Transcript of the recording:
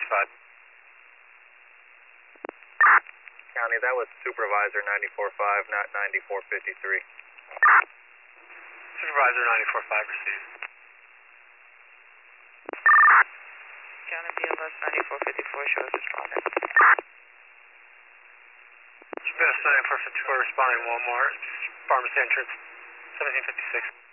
County, that was Supervisor 94.5, not 94.53. Supervisor 94.5 received. County BLS 9454 shows responding. BLS 9454 responding Walmart, pharmacy entrance, 1756.